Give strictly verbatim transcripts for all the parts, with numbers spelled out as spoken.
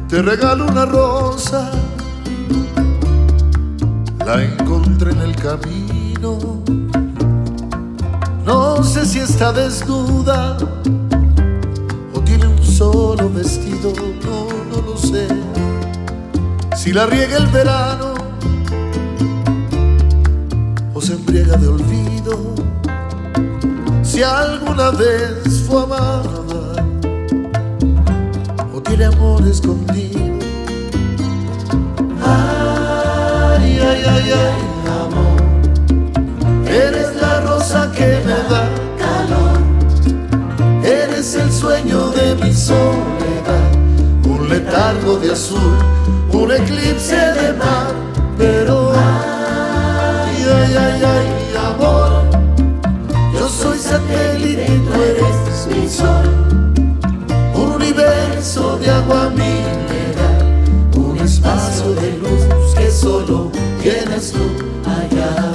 Te regalo una rosa, la encontré en el camino. No sé si está desnuda o tiene un solo vestido, no, no lo sé. Si la riega el verano o se embriaga de olvido, si alguna vez fue amada o tiene amor escondido. Ay, ay, ay, ay, amor, eres la rosa que me da calor, eres el sueño de mi soledad, un letargo de azul, un eclipse de mar. Pero ay, ay, ay, ay, amor, yo soy satélite y tú eres mi sol, un universo de agua mineral, un espacio de luz que solo tienes tú. Ay,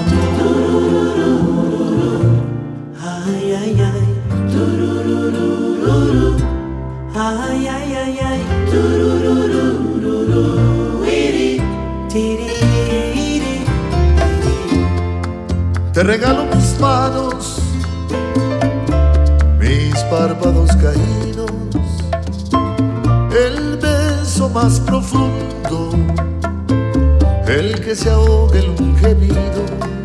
amor, Ay, ay, ay, turururururu. Ay, ay, ay, ay, turururururu. Iri, tiri, iri, iri. te regalo mis manos, mis párpados caídos, el beso más profundo, el que se ahoga en un gemido.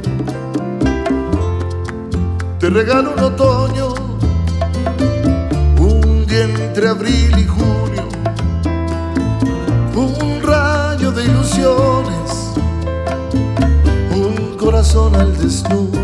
Te regalo un otoño, un día entre abril y junio, un rayo de ilusiones, un corazón al desnudo.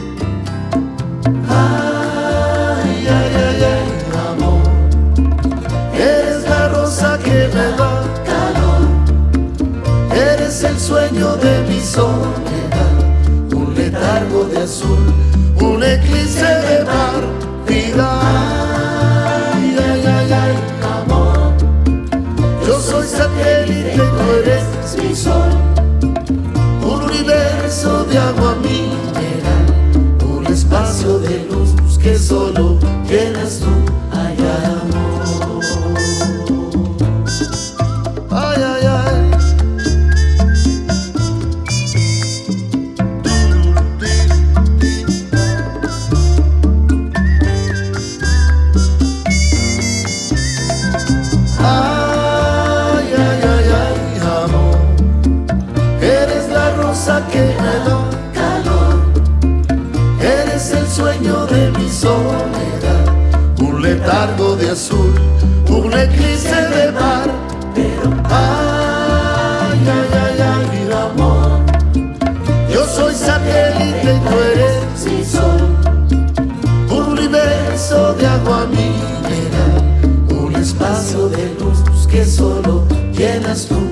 Ay, ay, ay, ay, amor, eres la rosa que me da calor, eres el sueño de mi soledad, un letargo de azul, un eclipse de mar. Vida, ay, ay, ay, ay, amor, yo soy satélite y tú eres mi sol, un universo de agua mineral, un espacio de luz que solo llenas tú. Ay, amor, ay, ay, ay. Ay, ay, ay, ay, amor, eres la rosa que me da calor, eres el sueño de mi soledad, un letargo de azul, un eclipse de mar. Pero ay, ay, ay, ay, amor, yo soy satélite y tú eres mi sol, un universo de agua mineral, un espacio de luz que solo llenas tú.